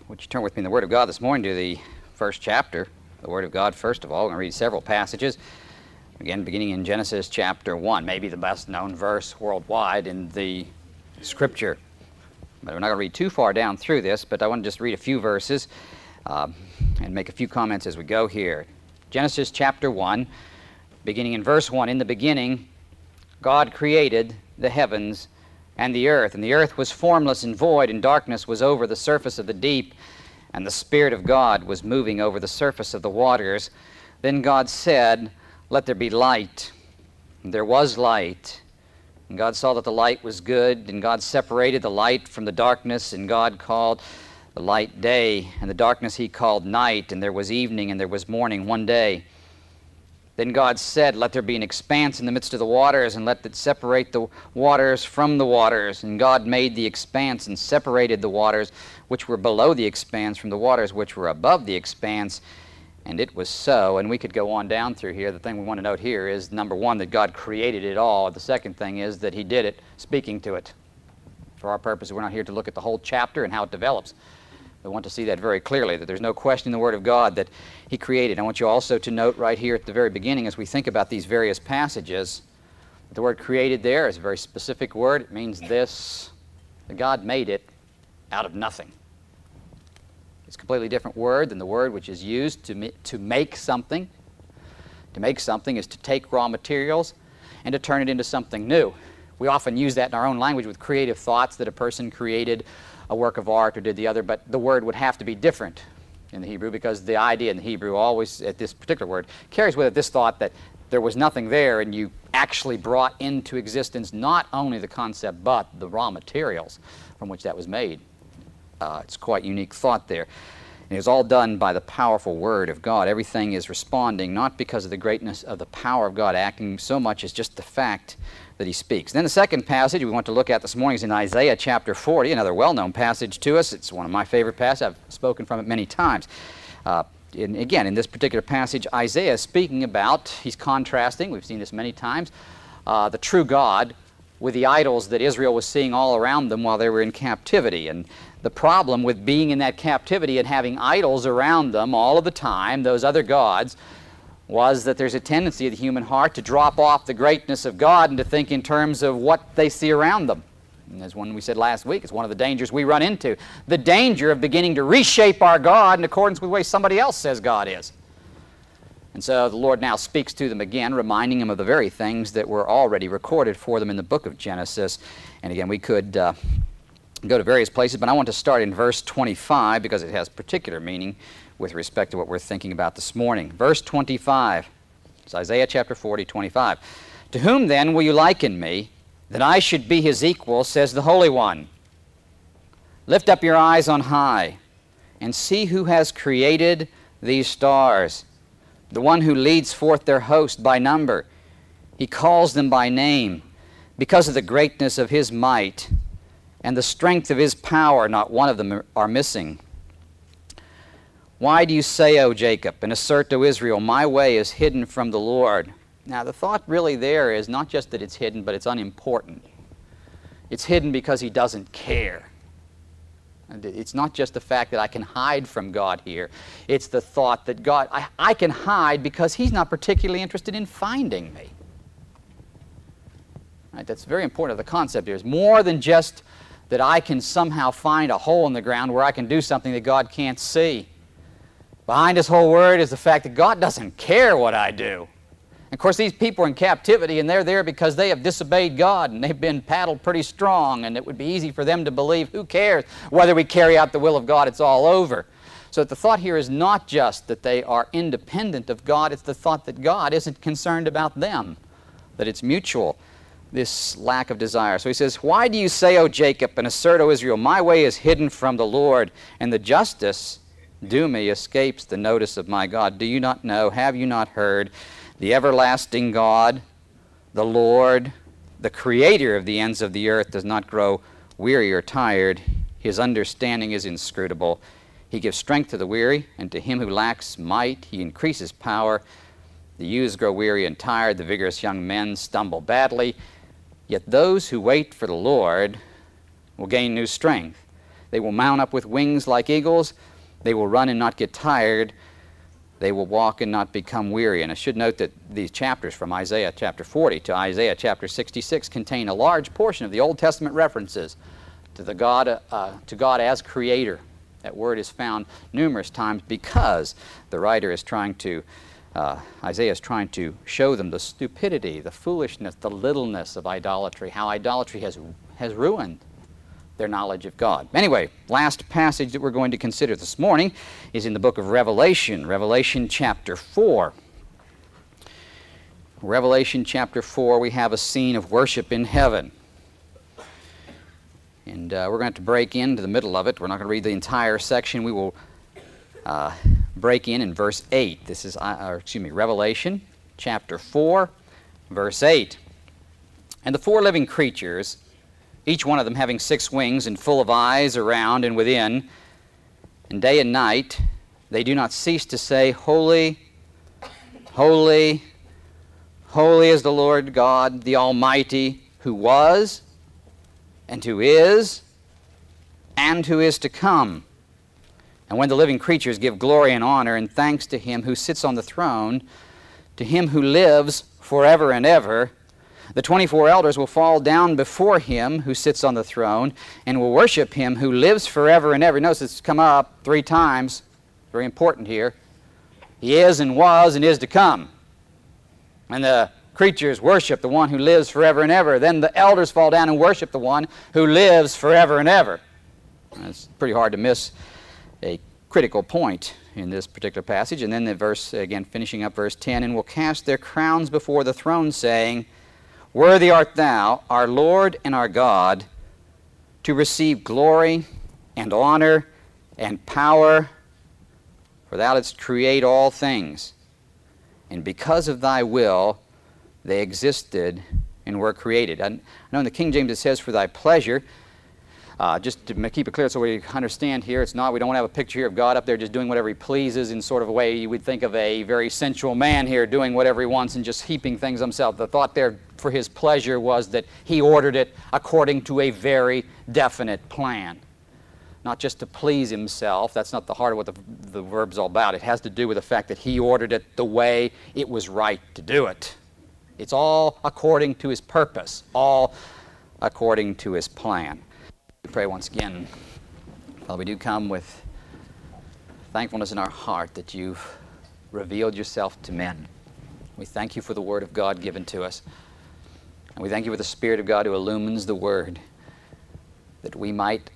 Would you turn with me in the Word of God this morning to the first chapter, the Word of God first of all. We're going to read several passages, again beginning in Genesis chapter 1, maybe the best known verse worldwide in the Scripture. But we're not going to read too far down through this, but I want to just read a few verses and make a few comments as we go here. Genesis chapter 1, beginning in verse 1, in the beginning God created the heavens and the earth was formless and void, and darkness was over the surface of the deep, and the Spirit of God was moving over the surface of the waters. Then God said, "Let there be light." And there was light. And God saw that the light was good, and God separated the light from the darkness, and God called the light day, and the darkness he called night, and there was evening and there was morning one day. Then God said, "Let there be an expanse in the midst of the waters, and let it separate the waters from the waters." And God made the expanse and separated the waters which were below the expanse from the waters which were above the expanse. And it was so. And we could go on down through here. The thing we want to note here is, number one, that God created it all. The second thing is that he did it speaking to it. For our purposes, we're not here to look at the whole chapter and how it develops. I want to see that very clearly, that there's no question in the Word of God that he created. I want you also to note right here at the very beginning, as we think about these various passages, that the word created there is a very specific word. It means this, that God made it out of nothing. It's a completely different word than the word which is used to make something. To make something is to take raw materials and to turn it into something new. We often use that in our own language with creative thoughts, that a person created a work of art or did the other, but the word would have to be different in the Hebrew, because the idea in the Hebrew always, at this particular word, carries with it this thought that there was nothing there, and you actually brought into existence not only the concept but the raw materials from which that was made. It's quite a unique thought there. And it was all done by the powerful Word of God. Everything is responding not because of the greatness of the power of God acting so much as just the fact that he speaks. Then the second passage we want to look at this morning is in Isaiah chapter 40, another well-known passage to us. It's one of my favorite passages. I've spoken from it many times. Again, in this particular passage, Isaiah is speaking about, he's contrasting, we've seen this many times, the true God with the idols that Israel was seeing all around them while they were in captivity. And the problem with being in that captivity and having idols around them all of the time, those other gods, was that there's a tendency of the human heart to drop off the greatness of God and to think in terms of what they see around them. And as one we said last week, it's one of the dangers we run into. The danger of beginning to reshape our God in accordance with the way somebody else says God is. And so the Lord now speaks to them again, reminding them of the very things that were already recorded for them in the book of Genesis. And again, we could go to various places, but I want to start in verse 25 because it has particular meaning with respect to what we're thinking about this morning. Verse 25, it's Isaiah chapter 40, 25. "To whom then will you liken me, that I should be his equal, says the Holy One? Lift up your eyes on high, and see who has created these stars, the one who leads forth their host by number. He calls them by name, because of the greatness of his might and the strength of his power, not one of them are missing. Why do you say, O Jacob, and assert, O Israel, my way is hidden from the Lord?" Now, the thought really there is not just that it's hidden, but it's unimportant. It's hidden because he doesn't care. And it's not just the fact that I can hide from God here. It's the thought that God, I can hide because he's not particularly interested in finding me. Right? That's very important. The concept here is more than just that I can somehow find a hole in the ground where I can do something that God can't see. Behind this whole word is the fact that God doesn't care what I do. And of course, these people are in captivity, and they're there because they have disobeyed God, and they've been paddled pretty strong, and it would be easy for them to believe, who cares whether we carry out the will of God, it's all over. So the thought here is not just that they are independent of God, it's the thought that God isn't concerned about them, that it's mutual, this lack of desire. So he says, "Why do you say, O Jacob, and assert, O Israel, my way is hidden from the Lord, and the justice due me escapes the notice of my God? Do you not know? Have you not heard? The everlasting God, the Lord, the creator of the ends of the earth, does not grow weary or tired. His understanding is inscrutable. He gives strength to the weary, and to him who lacks might he increases power. The youths grow weary and tired. The vigorous young men stumble badly. Yet those who wait for the Lord will gain new strength. They will mount up with wings like eagles. They will run and not get tired. They will walk and not become weary. And I should note that these chapters from Isaiah chapter 40 to Isaiah chapter 66 contain a large portion of the Old Testament references to God as Creator. That word is found numerous times because the writer is trying to, Isaiah is trying to show them the stupidity, the foolishness, the littleness of idolatry, how idolatry has ruined their knowledge of God. Anyway, last passage that we're going to consider this morning is in the book of Revelation, Revelation chapter 4. Revelation chapter 4, we have a scene of worship in heaven. And we're going to have to break into the middle of it. We're not going to read the entire section. We will break in verse 8. This is, Revelation chapter 4, verse 8. And the four living creatures, each one of them having 6 wings and full of eyes around and within, and day and night they do not cease to say, Holy, holy, holy is the Lord God, the Almighty, who was, and who is to come. And when the living creatures give glory and honor and thanks to Him who sits on the throne, to Him who lives forever and ever, the 24 elders will fall down before Him who sits on the throne and will worship Him who lives forever and ever. Notice it's come up 3 times. Very important here. He is and was and is to come. And the creatures worship the one who lives forever and ever. Then the elders fall down and worship the one who lives forever and ever. And it's pretty hard to miss a critical point in this particular passage. And then the verse, again, finishing up verse 10, and will cast their crowns before the throne, saying, Worthy art thou, our Lord and our God, to receive glory and honor and power, for thou didst create all things. And because of thy will they existed and were created. I know in the King James it says, for thy pleasure. Just to keep it clear so we understand here, it's not, we don't have a picture here of God up there just doing whatever He pleases in sort of a way you would think of a very sensual man here doing whatever he wants and just heaping things himself. The thought there for His pleasure was that He ordered it according to a very definite plan. Not just to please Himself. That's not the heart of what the verb's all about. It has to do with the fact that He ordered it the way it was right to do it. It's all according to His purpose, all according to His plan. We pray once again, Father, we do come with thankfulness in our heart that You've revealed Yourself to men. We thank You for the Word of God given to us. And we thank You for the Spirit of God who illumines the Word, that we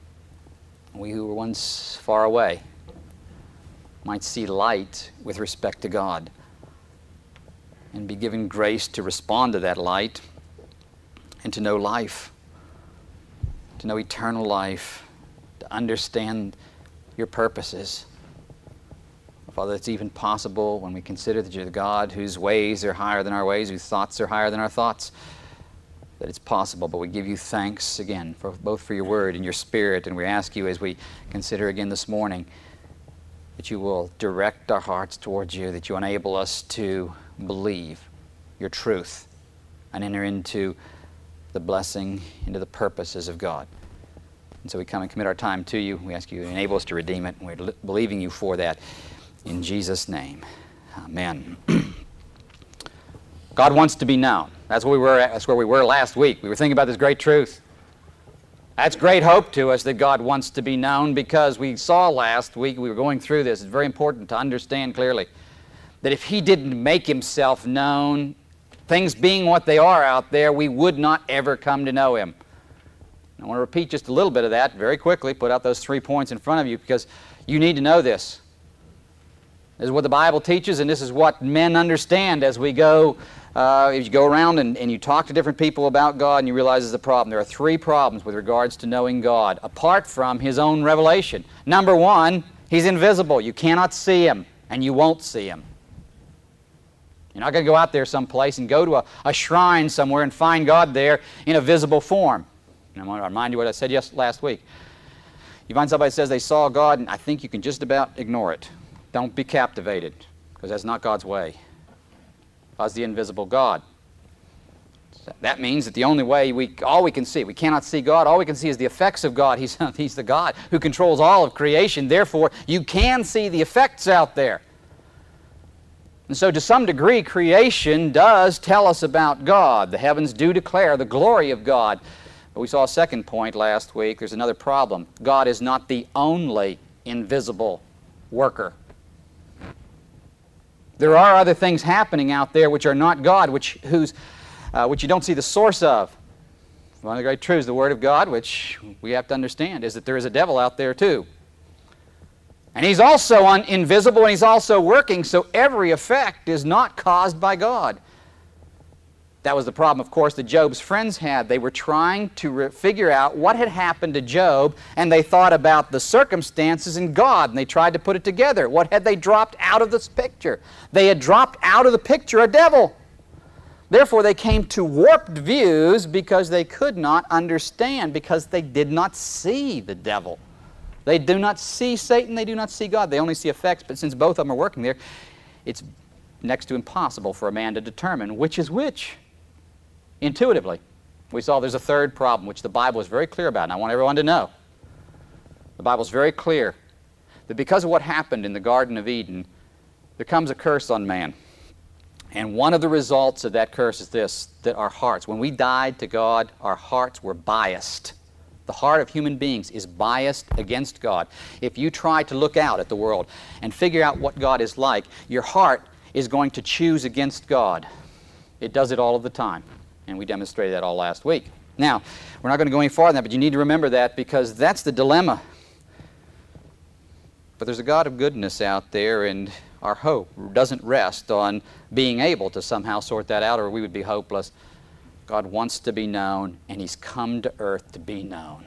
who were once far away, might see light with respect to God and be given grace to respond to that light and to know life, to know eternal life, to understand Your purposes. Father, it's even possible when we consider that You're the God whose ways are higher than our ways, whose thoughts are higher than our thoughts, that it's possible. But we give You thanks again, both for Your Word and Your Spirit, and we ask You as we consider again this morning that You will direct our hearts towards You, that You enable us to believe Your truth and enter into the blessing, into the purposes of God. And so we come and commit our time to You. We ask You to enable us to redeem it, and we're believing You for that. In Jesus' name, amen. God wants to be known. That's where we were last week. We were thinking about this great truth. That's great hope to us that God wants to be known, because we saw last week, we were going through this, it's very important to understand clearly that if He didn't make Himself known, things being what they are out there, we would not ever come to know Him. I want to repeat just a little bit of that very quickly, put out those 3 points in front of you, because you need to know this. This is what the Bible teaches, and this is what men understand as we go, as you go around and you talk to different people about God, and you realize there's a problem. There are 3 problems with regards to knowing God, apart from His own revelation. Number 1, He's invisible. You cannot see Him, and you won't see Him. You're not going to go out there someplace and go to a shrine somewhere and find God there in a visible form. And I want to remind you what I said last week. You find somebody that says they saw God, and I think you can just about ignore it. Don't be captivated, because that's not God's way. God's the invisible God. That means that the only way all we can see, we cannot see God. All we can see is the effects of God. He's the God who controls all of creation. Therefore, you can see the effects out there. And so to some degree, creation does tell us about God. The heavens do declare the glory of God. But we saw a second point last week. There's another problem. God is not the only invisible worker. There are other things happening out there which are not God, which you don't see the source of. One of the great truths of the Word of God, which we have to understand, is that there is a devil out there too. And he's also invisible, and he's also working, so every effect is not caused by God. That was the problem, of course, that Job's friends had. They were trying to figure out what had happened to Job, and they thought about the circumstances and God, and they tried to put it together. What had they dropped out of this picture? They had dropped out of the picture a devil. Therefore, they came to warped views because they could not understand, because they did not see the devil. They do not see Satan, they do not see God. They only see effects, but since both of them are working there, it's next to impossible for a man to determine which is which. Intuitively, we saw there's a third problem, which the Bible is very clear about, and I want everyone to know. The Bible is very clear that because of what happened in the Garden of Eden, there comes a curse on man. And one of the results of that curse is this, that our hearts, when we died to God, our hearts were biased. The heart of human beings is biased against God. If you try to look out at the world and figure out what God is like, your heart is going to choose against God. It does it all of the time. And we demonstrated that all last week. Now, we're not going to go any farther than that, but you need to remember that because that's the dilemma. But there's a God of goodness out there, and our hope doesn't rest on being able to somehow sort that out, or we would be hopeless. God wants to be known, and He's come to earth to be known.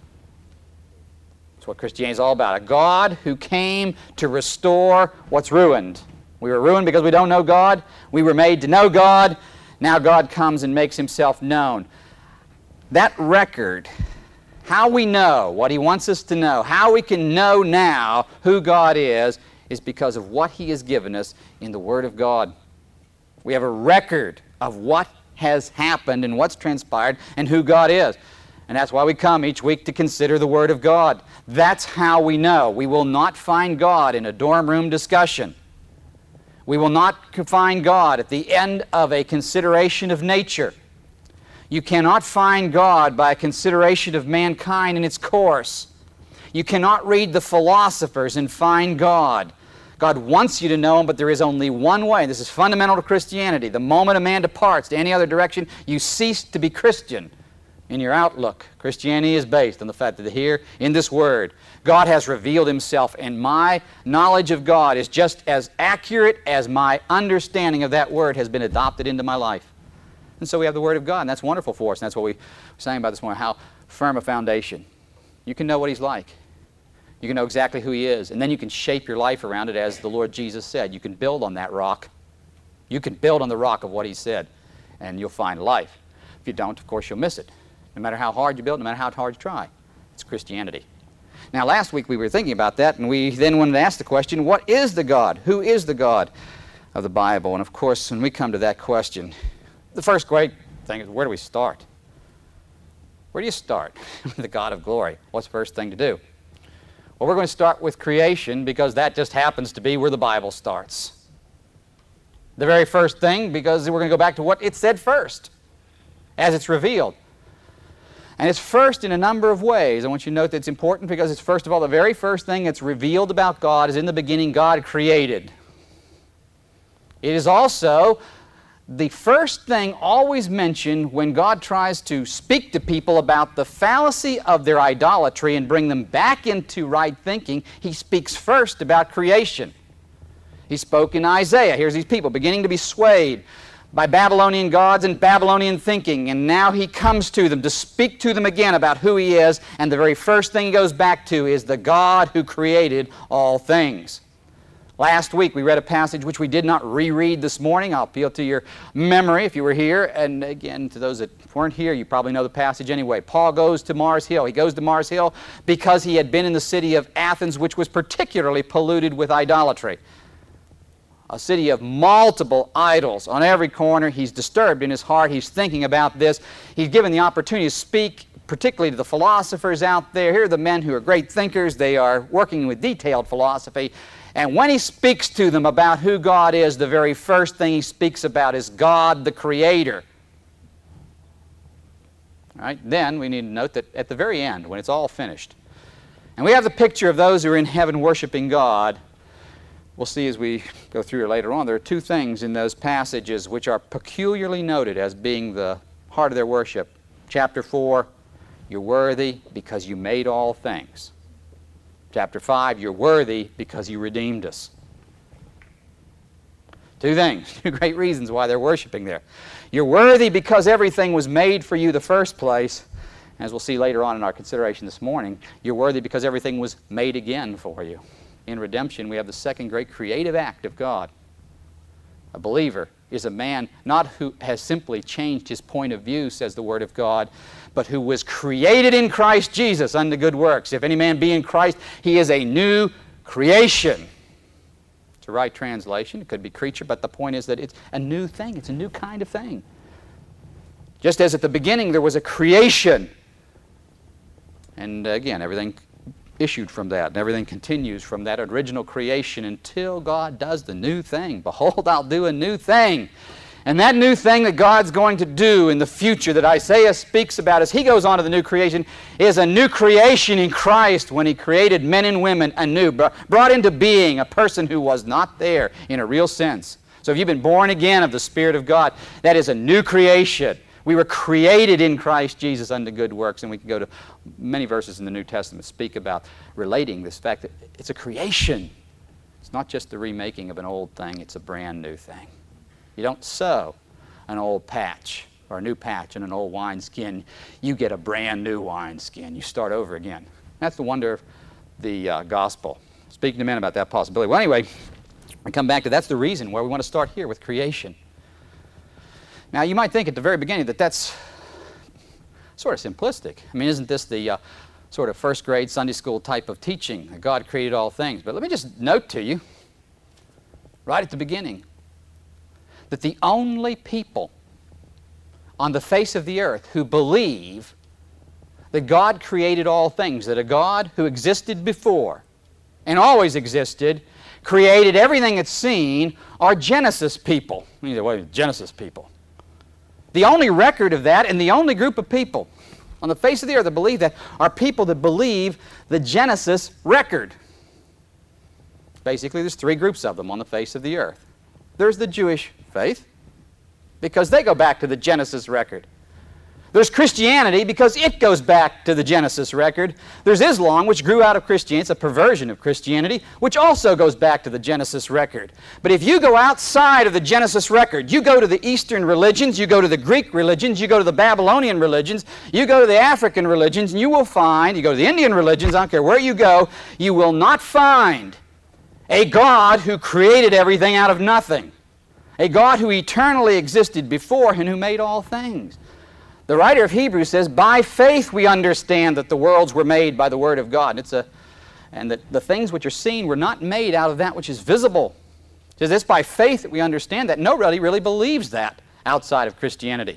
That's what Christianity is all about. A God who came to restore what's ruined. We were ruined because we don't know God. We were made to know God. Now God comes and makes Himself known. That record, how we know what He wants us to know, how we can know now who God is because of what He has given us in the Word of God. We have a record of what has happened and what's transpired and who God is. And that's why we come each week to consider the Word of God. That's how we know. We will not find God in a dorm room discussion. We will not find God at the end of a consideration of nature. You cannot find God by a consideration of mankind in its course. You cannot read the philosophers and find God. God wants you to know Him, but there is only one way. This is fundamental to Christianity. The moment a man departs to any other direction, you cease to be Christian in your outlook. Christianity is based on the fact that here, in this Word, God has revealed Himself, and my knowledge of God is just as accurate as my understanding of that Word has been adopted into my life. And so we have the Word of God, and that's wonderful for us, and that's what we were saying about this morning, how firm a foundation. You can know what He's like. You can know exactly who He is, and then you can shape your life around it as the Lord Jesus said. You can build on that rock. You can build on the rock of what He said, and you'll find life. If you don't, of course, you'll miss it. No matter how hard you build, no matter how hard you try. It's Christianity. Now, last week we were thinking about that, and we then wanted to ask the question, what is the God? Who is the God of the Bible? And of course, when we come to that question, the first great thing is, where do we start? Where do you start with the God of glory? What's the first thing to do? Well, we're going to start with creation because that just happens to be where the Bible starts. The very first thing, because we're going to go back to what it said first, as it's revealed. And it's first in a number of ways. I want you to note that it's important because it's, first of all, the very first thing that's revealed about God is in the beginning God created. It is also the first thing always mentioned when God tries to speak to people about the fallacy of their idolatry and bring them back into right thinking. He speaks first about creation. He spoke in Isaiah. Here's these people beginning to be swayed by Babylonian gods and Babylonian thinking, and now He comes to them to speak to them again about who He is, and the very first thing He goes back to is the God who created all things. Last week we read a passage which we did not reread this morning. I'll appeal to your memory if you were here, and again, to those that weren't here, you probably know the passage anyway. Paul goes to Mars Hill. He goes to Mars Hill because he had been in the city of Athens, which was particularly polluted with idolatry. A city of multiple idols on every corner. He's disturbed in his heart. He's thinking about this. He's given the opportunity to speak, particularly to the philosophers out there. Here are the men who are great thinkers. They are working with detailed philosophy. And when he speaks to them about who God is, the very first thing he speaks about is God the Creator. All right? Then we need to note that at the very end, when it's all finished, and we have the picture of those who are in heaven worshiping God. We'll see as we go through it later on, there are two things in those passages which are peculiarly noted as being the heart of their worship. Chapter 4, you're worthy because you made all things. Chapter 5, you're worthy because you redeemed us. Two things, two great reasons why they're worshiping there. You're worthy because everything was made for you the first place. As we'll see later on in our consideration this morning, you're worthy because everything was made again for you. In redemption, we have the second great creative act of God. A believer is a man not who has simply changed his point of view, says the Word of God, but who was created in Christ Jesus unto good works. If any man be in Christ, he is a new creation. It's a right translation. It could be creature, but the point is that it's a new thing. It's a new kind of thing. Just as at the beginning there was a creation, and again, everything issued from that, and everything continues from that original creation until God does the new thing. Behold, I'll do a new thing. And that new thing that God's going to do in the future that Isaiah speaks about as he goes on to the new creation is a new creation in Christ when he created men and women anew, brought into being a person who was not there in a real sense. So if you've been born again of the Spirit of God, that is a new creation. We were created in Christ Jesus unto good works, and we can go to many verses in the New Testament speak about relating this fact that it's a creation. It's not just the remaking of an old thing, it's a brand new thing. You don't sew an old patch or a new patch in an old wineskin. You get a brand new wineskin. You start over again. That's the wonder of the gospel. Speaking to men about that possibility. Well, anyway, we come back to that's the reason why we want to start here with creation. Now, you might think at the very beginning that that's sort of simplistic. I mean, isn't this the sort of first grade Sunday school type of teaching that God created all things? But let me just note to you, right at the beginning, that the only people on the face of the earth who believe that God created all things, that a God who existed before and always existed, created everything that's seen, are Genesis people. You say, wait, Genesis people. The only record of that and the only group of people on the face of the earth that believe that are people that believe the Genesis record. Basically, there's three groups of them on the face of the earth. There's the Jewish faith, because they go back to the Genesis record. There's Christianity, because it goes back to the Genesis record. There's Islam, which grew out of Christianity. It's a perversion of Christianity, which also goes back to the Genesis record. But if you go outside of the Genesis record, you go to the Eastern religions, you go to the Greek religions, you go to the Babylonian religions, you go to the African religions, and you will find, you go to the Indian religions, I don't care where you go, you will not find a God who created everything out of nothing. A God who eternally existed before and who made all things. The writer of Hebrews says, by faith we understand that the worlds were made by the Word of God. And that the things which are seen were not made out of that which is visible. It says it's by faith that we understand that. Nobody really believes that outside of Christianity.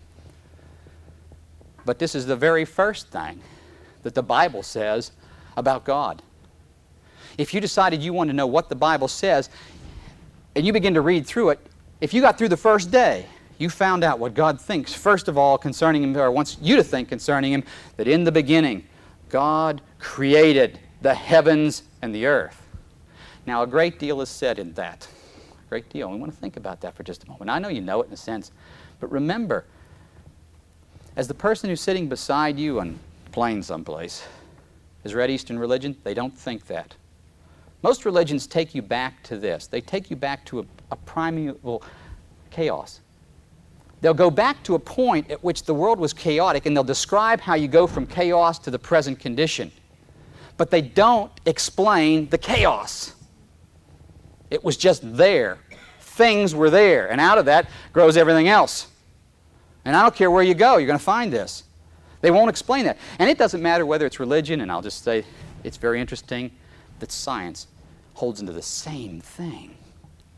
But this is the very first thing that the Bible says about God. If you decided you wanted to know what the Bible says, and you begin to read through it, if you got through the first day, you found out what God thinks, first of all, concerning Him, or wants you to think concerning Him, that in the beginning, God created the heavens and the earth. Now, a great deal is said in that. A great deal. We want to think about that for just a moment. I know you know it in a sense, but remember, as the person who's sitting beside you on a plane someplace has read Eastern religion, they don't think that. Most religions take you back to this. They take you back to a primeval chaos. They'll go back to a point at which the world was chaotic, and they'll describe how you go from chaos to the present condition. But they don't explain the chaos. It was just there. Things were there, and out of that grows everything else. And I don't care where you go, you're going to find this. They won't explain that. And it doesn't matter whether it's religion, and I'll just say it's very interesting that science holds into the same thing.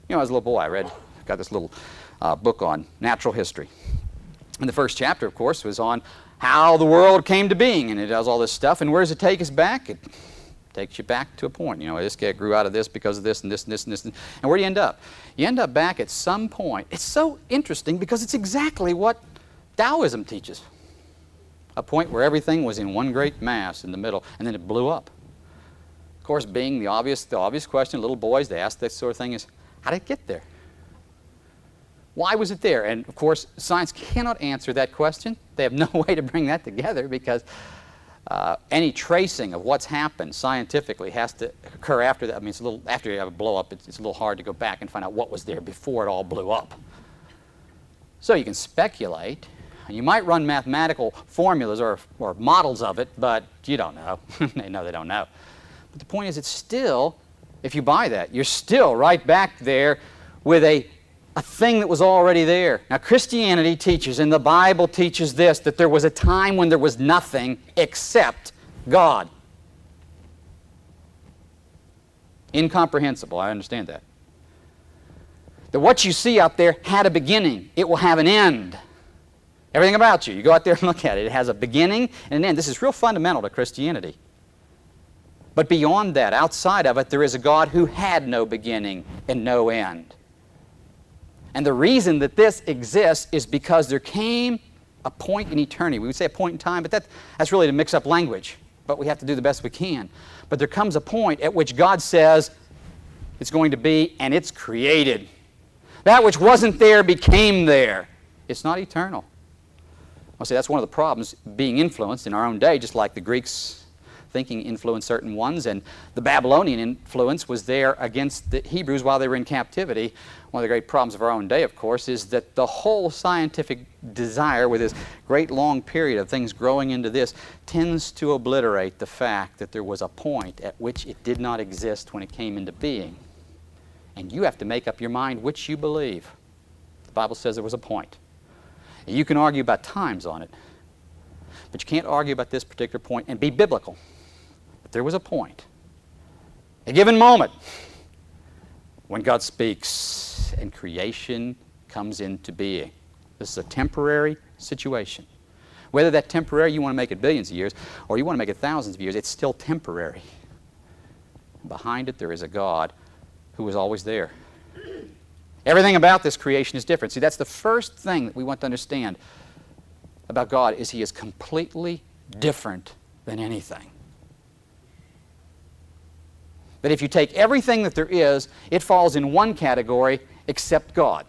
You know, as a little boy, got this little book on natural history. And the first chapter, of course, was on how the world came to being, and it does all this stuff. And where does it take us back? It takes you back to a point. You know, this guy grew out of this because of this and this and this and this. And where do you end up? You end up back at some point. It's so interesting because it's exactly what Taoism teaches. A point where everything was in one great mass in the middle, and then it blew up. Of course, being the obvious question, little boys, they ask this sort of thing is, how did it get there? Why was it there? And of course, science cannot answer that question. They have no way to bring that together because any tracing of what's happened scientifically has to occur after that. I mean, it's a little, after you have a blow up, it's a little hard to go back and find out what was there before it all blew up. So you can speculate, and you might run mathematical formulas or models of it, but you don't know. They know they don't know. But the point is, it's still, if you buy that, you're still right back there with a thing that was already there. Now, Christianity teaches, and the Bible teaches this, that there was a time when there was nothing except God. Incomprehensible, I understand that. That what you see out there had a beginning. It will have an end. Everything about you, you go out there and look at it. It has a beginning and an end. This is real fundamental to Christianity. But beyond that, outside of it, there is a God who had no beginning and no end. And the reason that this exists is because there came a point in eternity. We would say a point in time, but that's really to mix up language. But we have to do the best we can. But there comes a point at which God says it's going to be, and it's created. That which wasn't there became there. It's not eternal. I'll say that's one of the problems, being influenced in our own day, just like the Greeks thinking influenced certain ones, and the Babylonian influence was there against the Hebrews while they were in captivity. One of the great problems of our own day, of course, is that the whole scientific desire with this great long period of things growing into this tends to obliterate the fact that there was a point at which it did not exist when it came into being. And you have to make up your mind which you believe. The Bible says there was a point. And you can argue about times on it, but you can't argue about this particular point and be biblical. But there was a point, a given moment, when God speaks and creation comes into being. This is a temporary situation. Whether that temporary, you want to make it billions of years, or you want to make it thousands of years, it's still temporary. Behind it, there is a God who was always there. Everything about this creation is different. See, that's the first thing that we want to understand about God, is He is completely different than anything. That if you take everything that there is, it falls in one category except God.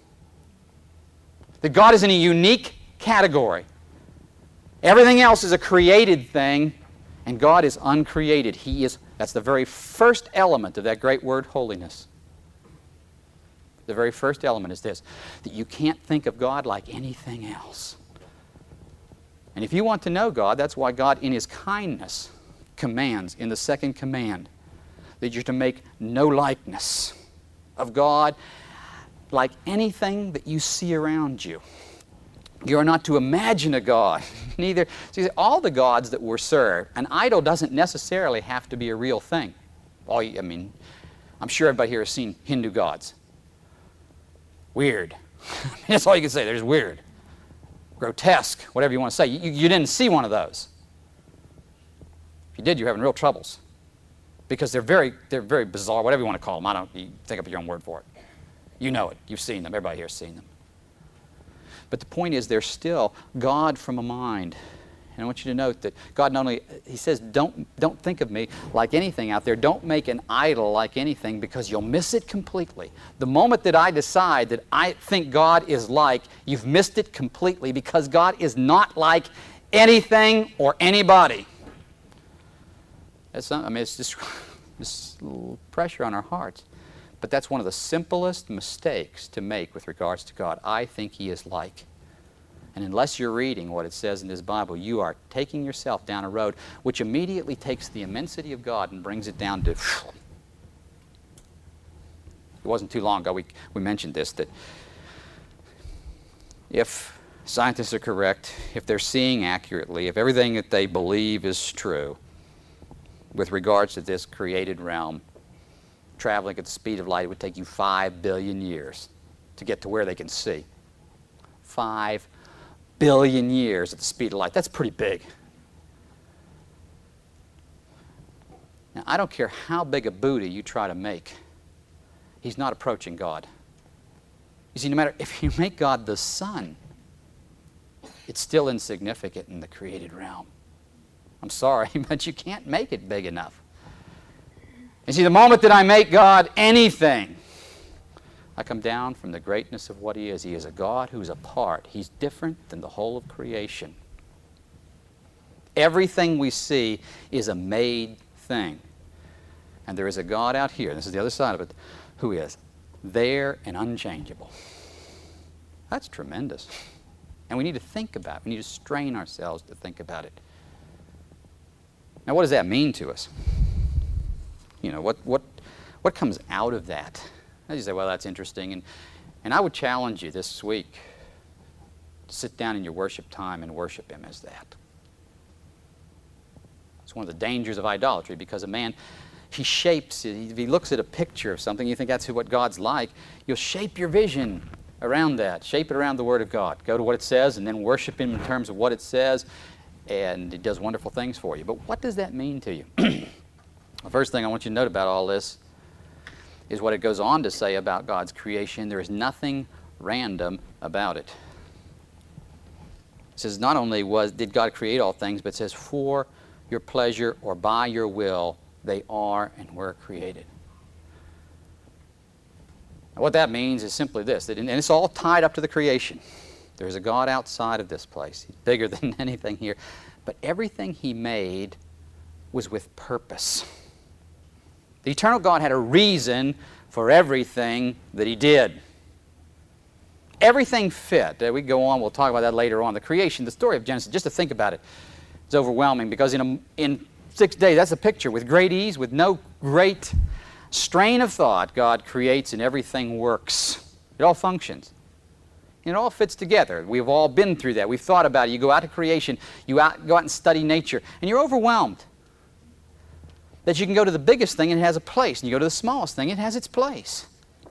That God is in a unique category. Everything else is a created thing, and God is uncreated. He is, that's the very first element of that great word, holiness. The very first element is this, that you can't think of God like anything else. And if you want to know God, that's why God in His kindness commands in the second command that you're to make no likeness of God like anything that you see around you. You are not to imagine a God. Neither, see, all the gods that were served, an idol doesn't necessarily have to be a real thing. I mean, I'm sure everybody here has seen Hindu gods. Weird. That's all you can say. They're just weird. Grotesque, whatever you want to say. You didn't see one of those. If you did, you're having real troubles. Because they're very bizarre, whatever you want to call them. You think up your own word for it. You know it. You've seen them. Everybody here has seen them. But the point is, they're still God from a mind. And I want you to note that God not only, He says, don't think of me like anything out there. Don't make an idol like anything, because you'll miss it completely. The moment that I decide that I think God is like, you've missed it completely, because God is not like anything or anybody. It's just this little pressure on our hearts. But that's one of the simplest mistakes to make with regards to God. I think He is like. And unless you're reading what it says in this Bible, you are taking yourself down a road which immediately takes the immensity of God and brings it down to... It wasn't too long ago we mentioned this, that if scientists are correct, if they're seeing accurately, if everything that they believe is true with regards to this created realm, traveling at the speed of light, it would take you 5 billion years to get to where they can see. 5 billion years at the speed of light. That's pretty big. Now, I don't care how big a Buddha you try to make, he's not approaching God. You see, no matter if you make God the sun, it's still insignificant in the created realm. I'm sorry, but you can't make it big enough. You see, the moment that I make God anything, I come down from the greatness of what He is. He is a God who's apart. He's different than the whole of creation. Everything we see is a made thing. And there is a God out here, this is the other side of it, who is there and unchangeable. That's tremendous. And we need to think about it. We need to strain ourselves to think about it. Now, what does that mean to us? You know, what comes out of that? As you say, well, that's interesting. And I would challenge you this week to sit down in your worship time and worship Him as that. It's one of the dangers of idolatry, because a man, he shapes it. If he looks at a picture of something, you think that's what God's like, you'll shape your vision around that. Shape it around the Word of God. Go to what it says and then worship Him in terms of what it says, and it does wonderful things for you. But what does that mean to you? The first thing I want you to note about all this is what it goes on to say about God's creation. There is nothing random about it. It says not only did God create all things, but it says for your pleasure or by your will they are and were created. Now, what that means is simply this, and it's all tied up to the creation. There's a God outside of this place. He's bigger than anything here. But everything He made was with purpose. The eternal God had a reason for everything that He did. Everything fit. We go on, we'll talk about that later on. The creation, the story of Genesis, just to think about it, it's overwhelming, because in 6 days, that's a picture. With great ease, with no great strain of thought, God creates and everything works. It all functions. It all fits together. We've all been through that. We've thought about it. You go out to creation, go out and study nature, and you're overwhelmed that you can go to the biggest thing and it has a place, and you go to the smallest thing, it has its place.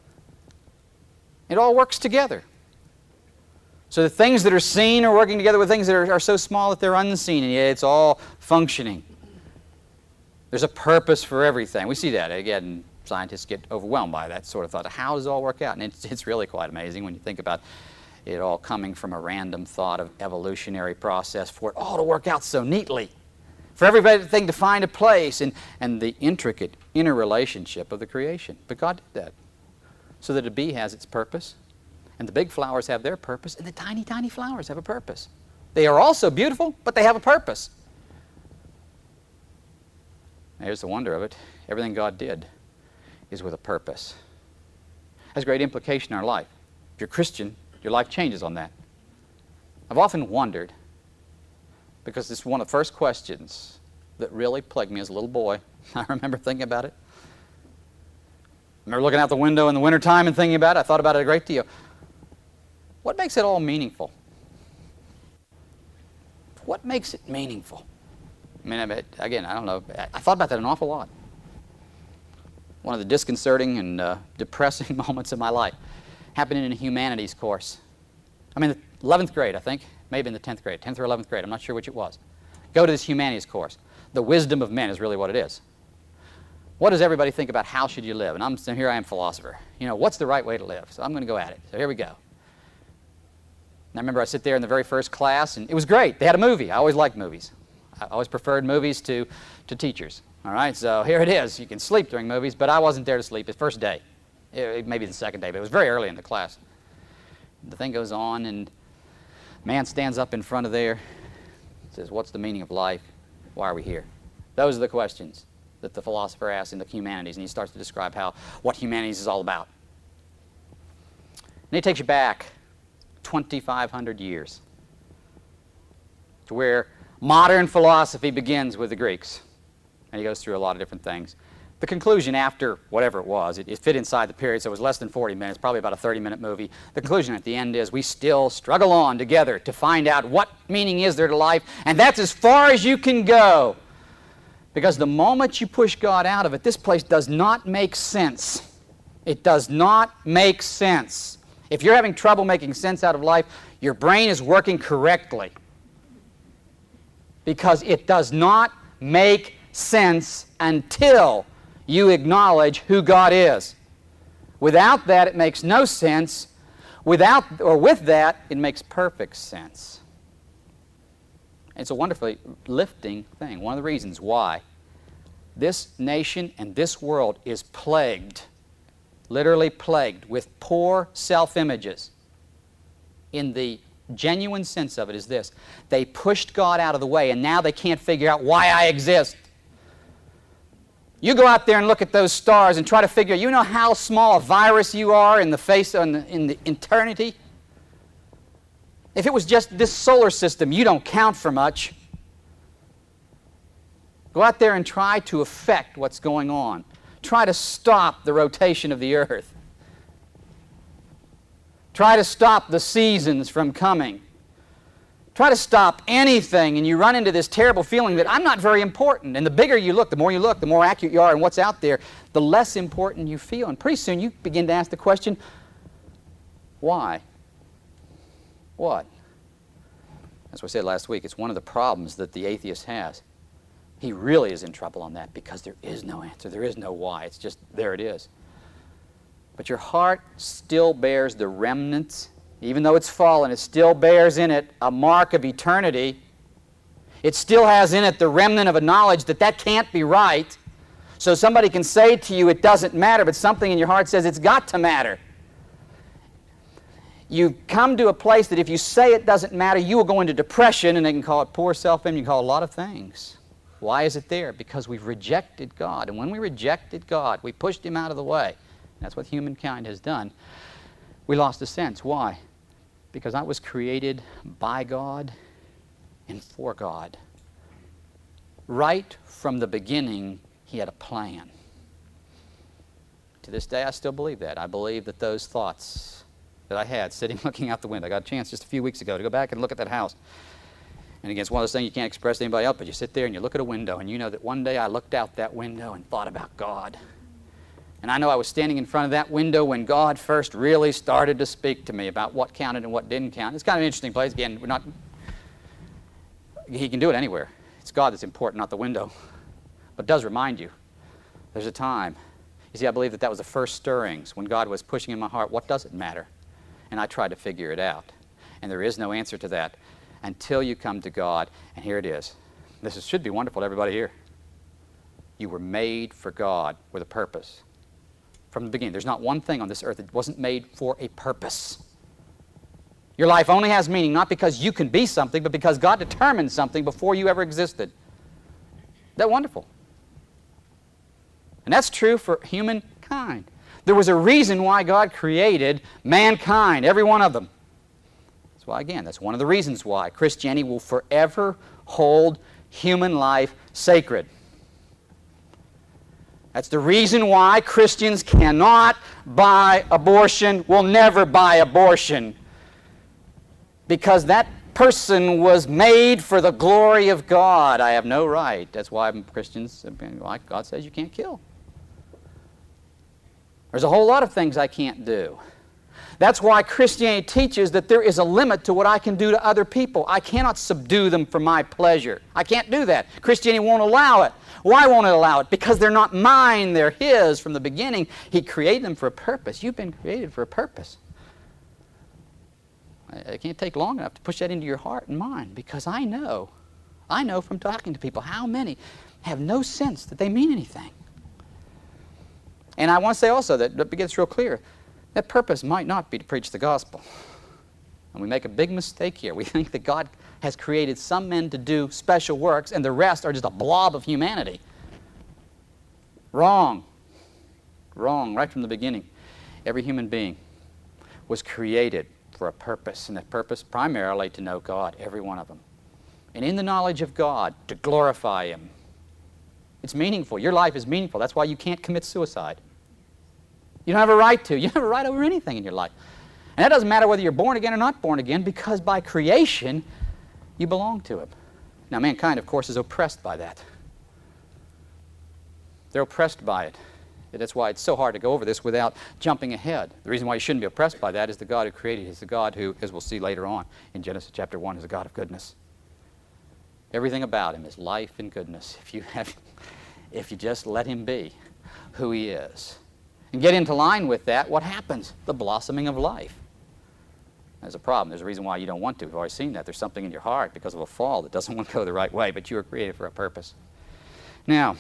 It all works together. So the things that are seen are working together with things that are so small that they're unseen, and yet it's all functioning. There's a purpose for everything. We see that. Again, scientists get overwhelmed by that sort of thought. How does it all work out? And it's really quite amazing when you think about it all coming from a random thought of evolutionary process for it all to work out so neatly, for everything to find a place, and the intricate interrelationship of the creation. But God did that so that a bee has its purpose, and the big flowers have their purpose, and the tiny, tiny flowers have a purpose. They are also beautiful, but they have a purpose. Here's the wonder of it. Everything God did is with a purpose. It has a great implication in our life. If you're a Christian, your life changes on that. I've often wondered, because this is one of the first questions that really plagued me as a little boy. I remember thinking about it. I remember looking out the window in the wintertime and thinking about it. I thought about it a great deal. What makes it all meaningful? What makes it meaningful? I mean, again, I don't know. I thought about that an awful lot. One of the disconcerting and depressing moments of my life happened in a humanities course. I'm in the 11th grade, I think. Maybe in the 10th grade, 10th or 11th grade. I'm not sure which it was. Go to this humanities course. The wisdom of men is really what it is. What does everybody think about how should you live? And here I am, philosopher. You know, what's the right way to live? So I'm going to go at it. So here we go. And I remember I sit there in the very first class, and it was great. They had a movie. I always liked movies. I always preferred movies to teachers. All right, so here it is. You can sleep during movies, but I wasn't there to sleep. It's first day. Maybe the second day, but it was very early in the class. The thing goes on, and a man stands up in front of there, says, what's the meaning of life? Why are we here? Those are the questions that the philosopher asks in the humanities, and he starts to describe what humanities is all about. And he takes you back 2,500 years to where modern philosophy begins with the Greeks. And he goes through a lot of different things. The conclusion after whatever it was, it fit inside the period, so it was less than 40 minutes, probably about a 30-minute movie. The conclusion at the end is we still struggle on together to find out what meaning is there to life, and that's as far as you can go. Because the moment you push God out of it, this place does not make sense. It does not make sense. If you're having trouble making sense out of life, your brain is working correctly. Because it does not make sense until you acknowledge who God is. Without that, it makes no sense. With that, it makes perfect sense. It's a wonderfully lifting thing. One of the reasons why this nation and this world is plagued, literally plagued, with poor self-images, in the genuine sense of it, is this: they pushed God out of the way, and now they can't figure out why I exist. You go out there and look at those stars and try to figure, you know how small a virus you are in the face in the eternity? If it was just this solar system, you don't count for much. Go out there and try to affect what's going on. Try to stop the rotation of the earth. Try to stop the seasons from coming. Try to stop anything, and you run into this terrible feeling that I'm not very important. And the bigger you look, the more accurate you are in what's out there, the less important you feel. And pretty soon you begin to ask the question, why? What? As I said last week, it's one of the problems that the atheist has. He really is in trouble on that because there is no answer. There is no why. It's just, there it is. But your heart still bears the remnants. Even though it's fallen, it still bears in it a mark of eternity. It still has in it the remnant of a knowledge that that can't be right. So somebody can say to you it doesn't matter, but something in your heart says it's got to matter. You come to a place that if you say it doesn't matter, you will go into depression, and they can call it poor self-image. You can call it a lot of things. Why is it there? Because we've rejected God. And when we rejected God, we pushed Him out of the way. That's what humankind has done. We lost the sense. Why? Because I was created by God and for God. Right from the beginning, He had a plan. To this day, I still believe that. I believe that those thoughts that I had sitting looking out the window, I got a chance just a few weeks ago to go back and look at that house. And again, it's one of those things you can't express to anybody else, but you sit there and you look at a window, and you know that one day I looked out that window and thought about God. And I know I was standing in front of that window when God first really started to speak to me about what counted and what didn't count. It's kind of an interesting place. Again, He can do it anywhere. It's God that's important, not the window. But it does remind you, there's a time. You see, I believe that was the first stirrings when God was pushing in my heart, what does it matter? And I tried to figure it out. And there is no answer to that until you come to God. And here it is. Should be wonderful to everybody here. You were made for God with a purpose. From the beginning. There's not one thing on this earth that wasn't made for a purpose. Your life only has meaning not because you can be something, but because God determined something before you ever existed. Isn't that wonderful? And that's true for humankind. There was a reason why God created mankind, every one of them. That's why, again, that's one of the reasons why Christianity will forever hold human life sacred. That's the reason why Christians cannot buy abortion, will never buy abortion. Because that person was made for the glory of God. I have no right. That's why Christians, like God says, you can't kill. There's a whole lot of things I can't do. That's why Christianity teaches that there is a limit to what I can do to other people. I cannot subdue them for my pleasure. I can't do that. Christianity won't allow it. Why won't it allow it? Because they're not mine, they're His from the beginning. He created them for a purpose. You've been created for a purpose. It can't take long enough to push that into your heart and mind, because I know from talking to people how many have no sense that they mean anything. And I want to say also that it gets real clear. That purpose might not be to preach the gospel. And we make a big mistake here. We think that God has created some men to do special works and the rest are just a blob of humanity. Wrong. Wrong, right from the beginning. Every human being was created for a purpose, and that purpose primarily to know God, every one of them. And in the knowledge of God, to glorify Him. It's meaningful. Your life is meaningful. That's why you can't commit suicide. You don't have a right to. You don't have a right over anything in your life. And that doesn't matter whether you're born again or not born again, because by creation, you belong to Him. Now, mankind, of course, is oppressed by that. They're oppressed by it. And that's why it's so hard to go over this without jumping ahead. The reason why you shouldn't be oppressed by that is the God who created is the God who, as we'll see later on in Genesis chapter 1, is a God of goodness. Everything about him is life and goodness. If you just let him be who he is and get into line with that, what happens? The blossoming of life. There's a problem. There's a reason why you don't want to. We've already seen that. There's something in your heart because of a fall that doesn't want to go the right way, but you were created for a purpose. Now,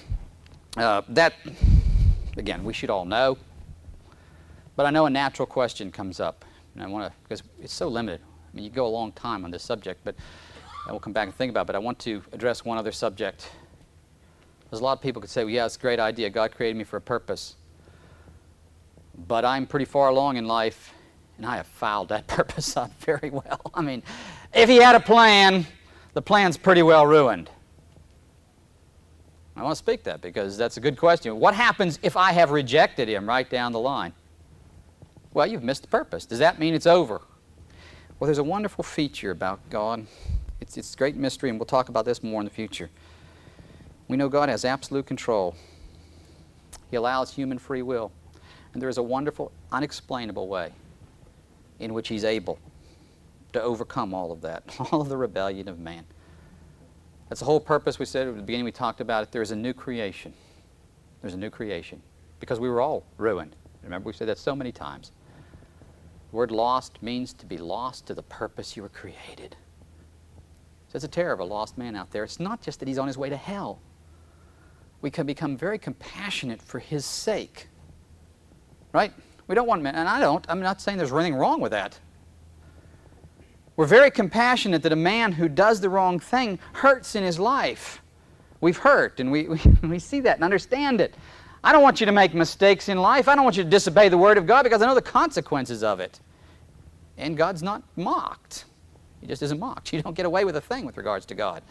again, we should all know, but I know a natural question comes up, and I want to, because it's so limited. I mean, you go a long time on this subject, but we'll come back and think about it, but I want to address one other subject. There's a lot of people could say, well, yeah, it's a great idea. God created me for a purpose, but I'm pretty far along in life, and I have fouled that purpose up very well. I mean, if he had a plan, the plan's pretty well ruined. I want to speak that because that's a good question. What happens if I have rejected him right down the line? Well, you've missed the purpose. Does that mean it's over? Well, there's a wonderful feature about God. It's a great mystery, and we'll talk about this more in the future. We know God has absolute control. He allows human free will. And there is a wonderful, unexplainable way in which he's able to overcome all of that, all of the rebellion of man. That's the whole purpose. We said at the beginning, we talked about it. There is a new creation. There's a new creation because we were all ruined. Remember, we said that so many times. The word lost means to be lost to the purpose you were created. So it's a terror of a lost man out there. It's not just that he's on his way to hell. We can become very compassionate for his sake. Right? We don't want men, and I don't. I'm not saying there's anything wrong with that. We're very compassionate that a man who does the wrong thing hurts in his life. We've hurt, and we see that and understand it. I don't want you to make mistakes in life. I don't want you to disobey the Word of God because I know the consequences of it. And God's not mocked. He just isn't mocked. You don't get away with a thing with regards to God.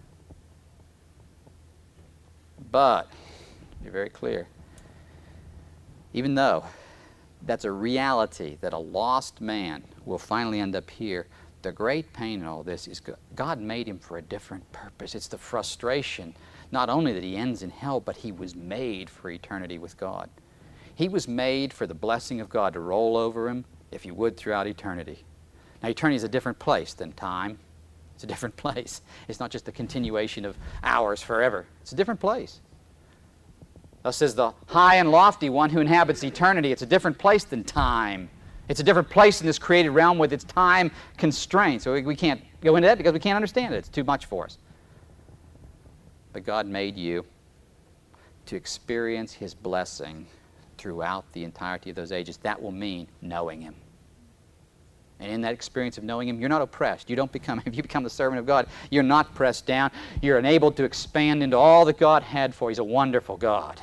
But, to be very clear, even though that's a reality that a lost man will finally end up here, the great pain in all this is God made him for a different purpose. It's the frustration, not only that he ends in hell, but he was made for eternity with God. He was made for the blessing of God to roll over him, if you would, throughout eternity. Now, eternity is a different place than time. It's a different place. It's not just a continuation of hours forever. It's a different place. Thus says the high and lofty one who inhabits eternity. It's a different place than time. It's a different place in this created realm with its time constraints. So we can't go into that because we can't understand it. It's too much for us. But God made you to experience his blessing throughout the entirety of those ages. That will mean knowing him. And in that experience of knowing him, you're not oppressed. You don't become, if you become the servant of God, you're not pressed down. You're enabled to expand into all that God had for you. He's a wonderful God.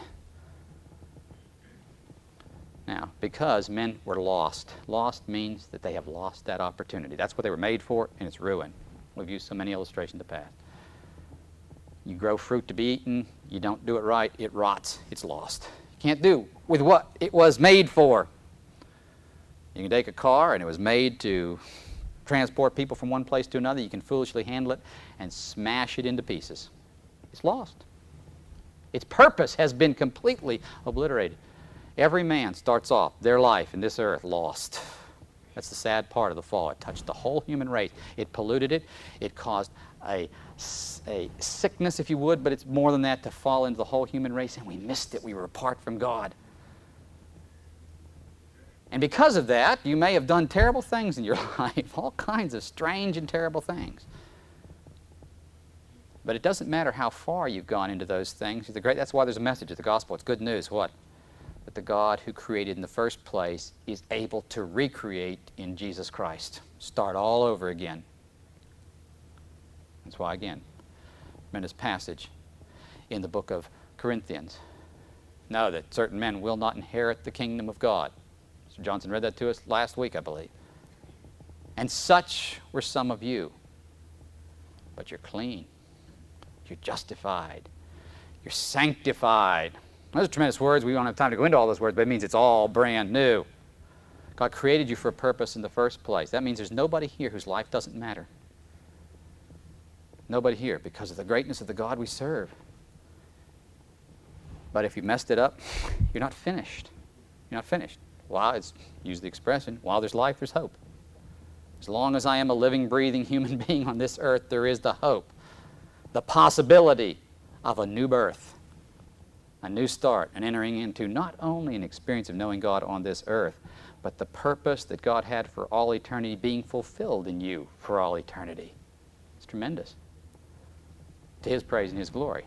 Now, because men were lost. Lost means that they have lost that opportunity. That's what they were made for, and it's ruined. We've used so many illustrations in the past. You grow fruit to be eaten, you don't do it right, it rots, it's lost. You can't do with what it was made for. You can take a car, and it was made to transport people from one place to another. You can foolishly handle it and smash it into pieces. It's lost. Its purpose has been completely obliterated. Every man starts off their life in this earth lost. That's the sad part of the fall. It touched the whole human race. It polluted it. It caused a sickness, if you would, but it's more than that, to fall into the whole human race, and we missed it. We were apart from God. And because of that, you may have done terrible things in your life, all kinds of strange and terrible things. But it doesn't matter how far you've gone into those things. That's why there's a message of the gospel. It's good news. What? That the God who created in the first place is able to recreate in Jesus Christ. Start all over again. That's why, again, tremendous passage in the book of Corinthians. Know that certain men will not inherit the kingdom of God. Mr. Johnson read that to us last week, I believe. And such were some of you. But you're clean. You're justified. You're sanctified. Those are tremendous words. We don't have time to go into all those words, but it means it's all brand new. God created you for a purpose in the first place. That means there's nobody here whose life doesn't matter. Nobody here because of the greatness of the God we serve. But if you messed it up, you're not finished. You're not finished. While it's, use the expression, while there's life, there's hope. As long as I am a living, breathing human being on this earth, there is the hope, the possibility of a new birth, a new start, and entering into not only an experience of knowing God on this earth, but the purpose that God had for all eternity being fulfilled in you for all eternity. It's tremendous. To His praise and His glory.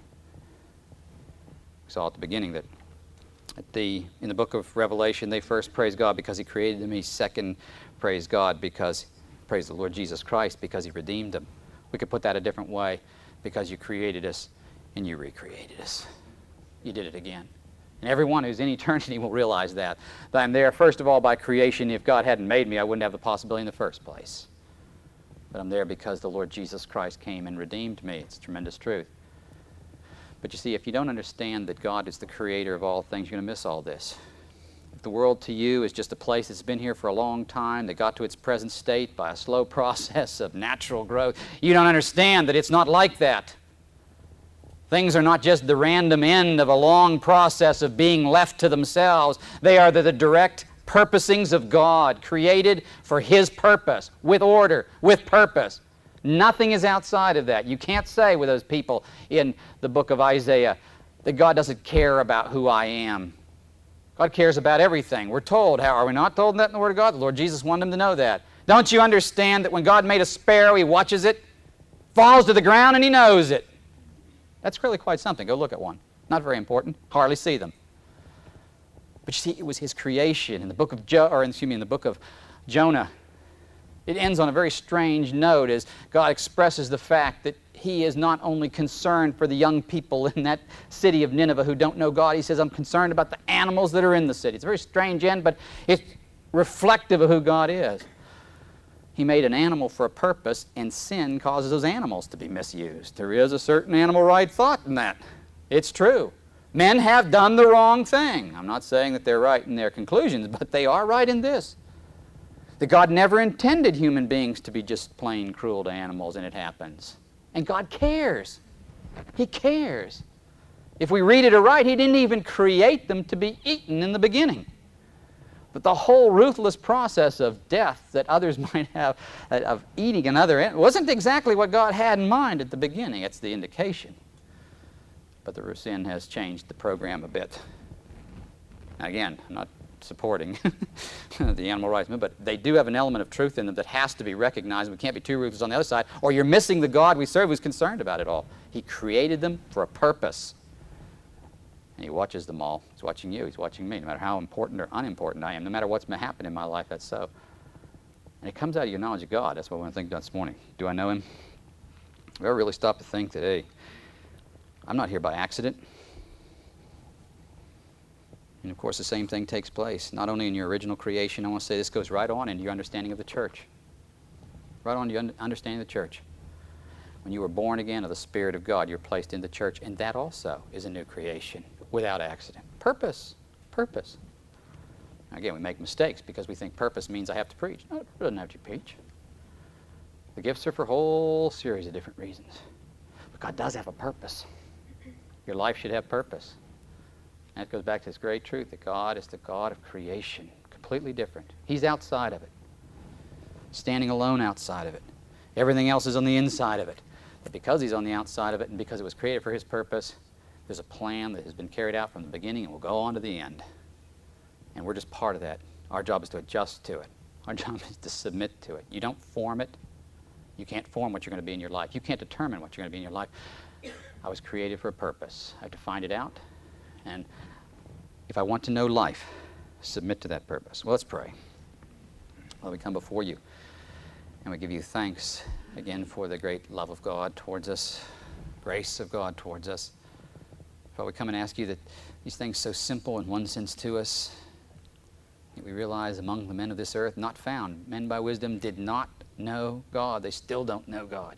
We saw at the beginning that in the book of Revelation, they first praise God because He created them. He second praise God because, praise the Lord Jesus Christ, because He redeemed them. We could put that a different way. Because you created us and you recreated us. You did it again. And everyone who's in eternity will realize that. That I'm there, first of all, by creation. If God hadn't made me, I wouldn't have the possibility in the first place. But I'm there because the Lord Jesus Christ came and redeemed me. It's a tremendous truth. But you see, if you don't understand that God is the creator of all things, you're going to miss all this. If the world to you is just a place that's been here for a long time, that got to its present state by a slow process of natural growth, you don't understand that it's not like that. Things are not just the random end of a long process of being left to themselves. They are the direct purposings of God, created for His purpose, with order, with purpose. Nothing is outside of that. You can't say with those people in the book of Isaiah that God doesn't care about who I am. God cares about everything. We're told, how are we not told that in the Word of God? The Lord Jesus wanted them to know that. Don't you understand that when God made a sparrow, He watches it, falls to the ground, and He knows it? That's really quite something. Go look at one. Not very important. Hardly see them. But you see, it was His creation. In the book of in the book of Jonah, it ends on a very strange note as God expresses the fact that He is not only concerned for the young people in that city of Nineveh who don't know God. He says, I'm concerned about the animals that are in the city. It's a very strange end, but it's reflective of who God is. He made an animal for a purpose, and sin causes those animals to be misused. There is a certain animal right thought in that. It's true. Men have done the wrong thing. I'm not saying that they're right in their conclusions, but they are right in this. That God never intended human beings to be just plain cruel to animals, and it happens. And God cares. He cares. If we read it aright, He didn't even create them to be eaten in the beginning. But the whole ruthless process of death that others might have, of eating another, wasn't exactly what God had in mind at the beginning. It's the indication. But the sin has changed the program a bit. Now again, I'm not supporting the animal rights movement, but they do have an element of truth in them that has to be recognized. We can't be too ruthless on the other side, or you're missing the God we serve who's concerned about it all. He created them for a purpose. And He watches them all. He's watching you. He's watching me. No matter how important or unimportant I am, no matter what's happened in my life, that's so. And it comes out of your knowledge of God. That's what I want to think about this morning. Do I know Him? Have you ever really stopped to think that, hey, I'm not here by accident? And of course, the same thing takes place, not only in your original creation. I want to say this goes right on into your understanding of the church. Right on to your understanding of the church. When you were born again of the Spirit of God, you're placed in the church, and that also is a new creation without accident. Purpose. Purpose. Again, we make mistakes because we think purpose means I have to preach. No, it doesn't have to preach. The gifts are for a whole series of different reasons. But God does have a purpose. Your life should have purpose. And it goes back to this great truth that God is the God of creation. Completely different. He's outside of it. Standing alone outside of it. Everything else is on the inside of it. But because He's on the outside of it and because it was created for His purpose, there's a plan that has been carried out from the beginning and will go on to the end. And we're just part of that. Our job is to adjust to it. Our job is to submit to it. You don't form it. You can't form what you're going to be in your life. You can't determine what you're going to be in your life. I was created for a purpose. I have to find it out. And if I want to know life, submit to that purpose. Well, let's pray. Well, we come before You, and we give You thanks again for the great love of God towards us, grace of God towards us. Father, we come and ask You that these things so simple in one sense to us, that we realize among the men of this earth, not found, men by wisdom did not know God. They still don't know God.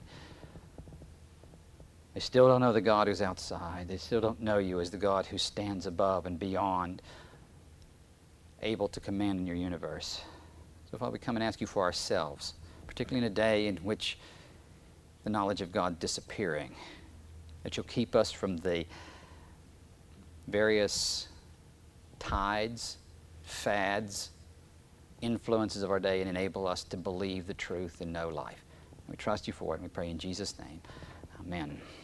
They still don't know the God who's outside. They still don't know You as the God who stands above and beyond, able to command in Your universe. So, Father, we come and ask You for ourselves, particularly in a day in which the knowledge of God disappearing, that You'll keep us from the various tides, fads, influences of our day, and enable us to believe the truth and know life. We trust you for it, and we pray in Jesus' name. Amen.